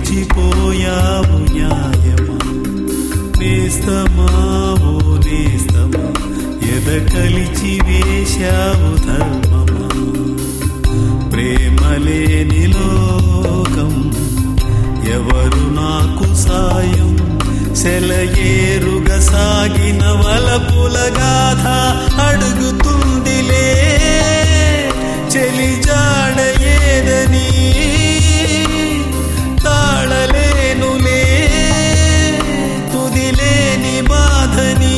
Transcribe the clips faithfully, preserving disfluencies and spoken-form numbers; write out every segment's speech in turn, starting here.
విడిచిపోయావు న్యాయమా? నేస్తమా ఓ నేస్తమా, ఎద కలిచి వేశావు ధర్మమా? ప్రేమలేని లోకం ఎవరు నాకు సాయం? సెలయేరుగా సాగిన వలపుల గాథ అడుగుతుందిలే, చెలి జాడ ఏదని తాళలేనులే, తుదిలేని బాధని.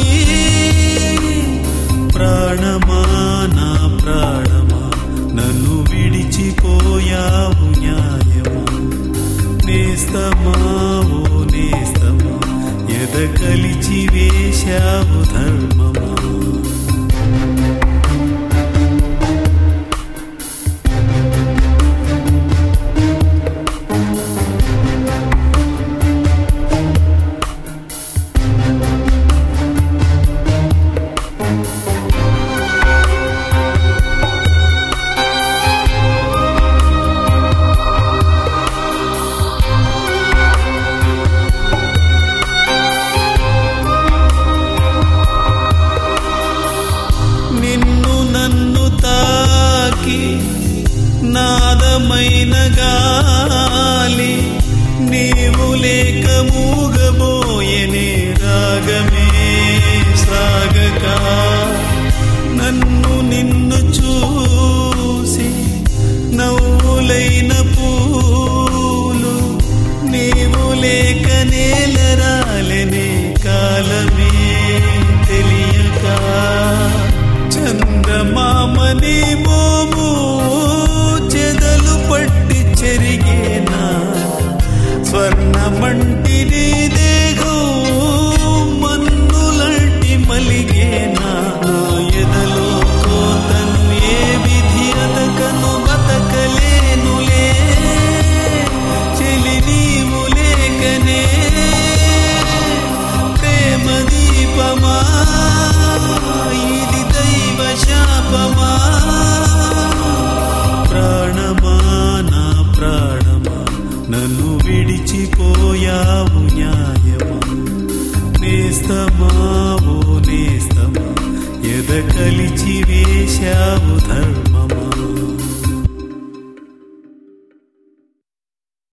ప్రాణమా నా ప్రాణమా, నన్ను విడిచిపోయావు న్యాయమా? నేస్తమా ఓ నేస్తమా, ఎద కలిచి వేశావు ధర్మమా? నాదమైన గాలి నీవు లేక మూగబోయనే, రాగమే సాగక నన్ను నిన్ను చూసి నవ్వులైన పూలు నీవు లేక నేలరాలనే, కాలమే తెలియక చంద్రమామని మోము చెదలు పట్టి చెరిగేనా, స్వర్ణమంటి నీ దేహం మన్నులంటి మలిగేనా? ఎదలో కోతను ఏ విధి అతకను బతకలేనులే, చెలి నీవు లేకనే. ప్రేమ దీపమా ఇది దైవ శాపమా? ప్రాణమా నా ప్రాణమా, నన్ను విడిచిపోయావు న్యాయమా? నేస్తమా ఓ నేస్తమా, ఎద కలిచి వేశావు ధర్మమా?